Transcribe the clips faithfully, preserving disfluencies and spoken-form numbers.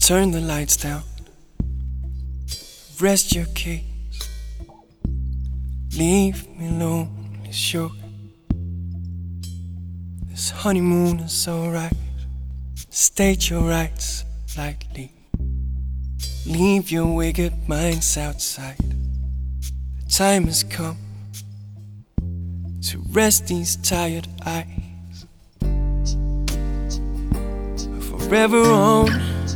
Turn the lights down, rest your case. Leave me lonely, sure. This honeymoon is alright. State your rights lightly. Leave your wicked minds outside. The time has come to rest these tired eyes. Forever on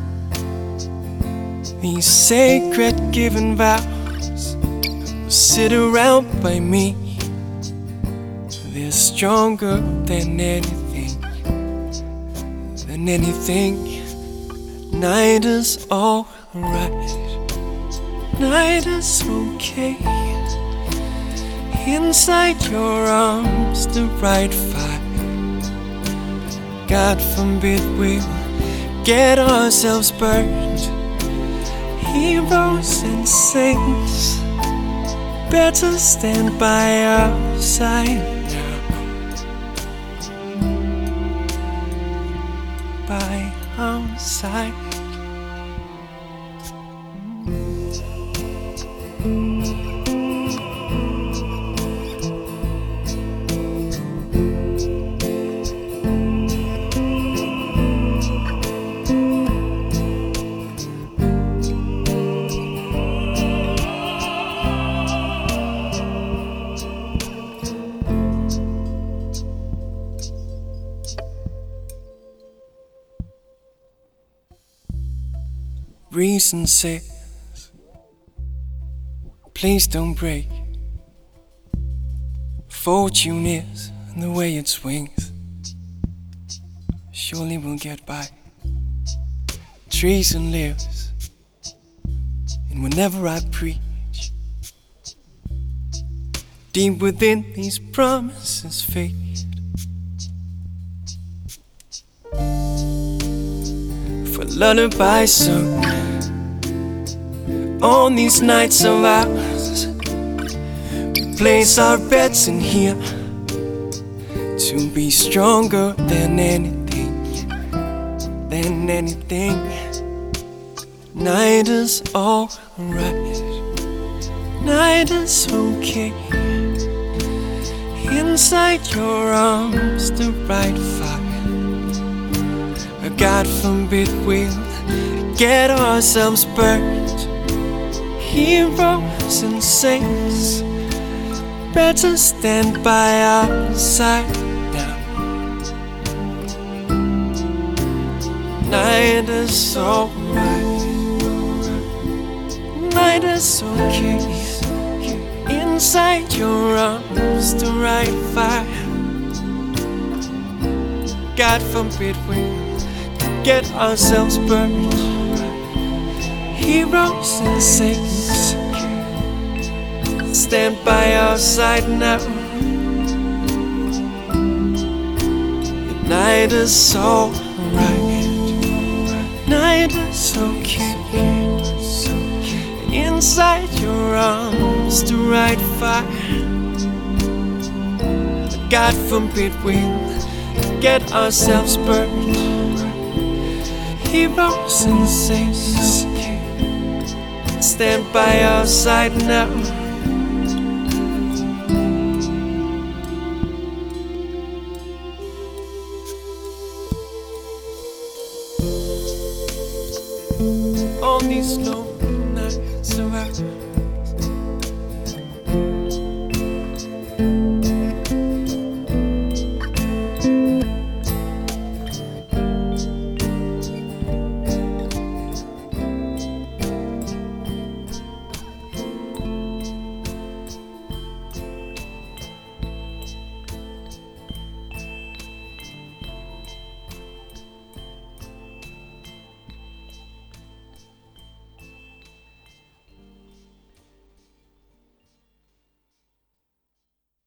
these sacred given vows will sit around by me. They're stronger than anything, than anything. Night is alright, night is okay. Inside your arms the right fire. God forbid we'll get ourselves burned. Heroes and saints, better stand by our side now. By our side. Reason says, please don't break. Fortune is the way it swings. Surely we'll get by. Treason lives, and whenever I preach, deep within these promises fade. For lullaby sung on these nights of ours, we place our bets in here to be stronger than anything, than anything. Night is alright, night is okay. Inside your arms the right fire. God forbid we'll get ourselves burned. Heroes and saints, better stand by our side now. Night is alright, night is okay. Inside your arms the right fire. God forbid we'll get ourselves burned. Heroes and saints, stand by our side now. The night is alright, night is okay. Inside your arms the right fire. God forbid we'll get ourselves burned. Heroes and saints, stand by our side now. On these lonely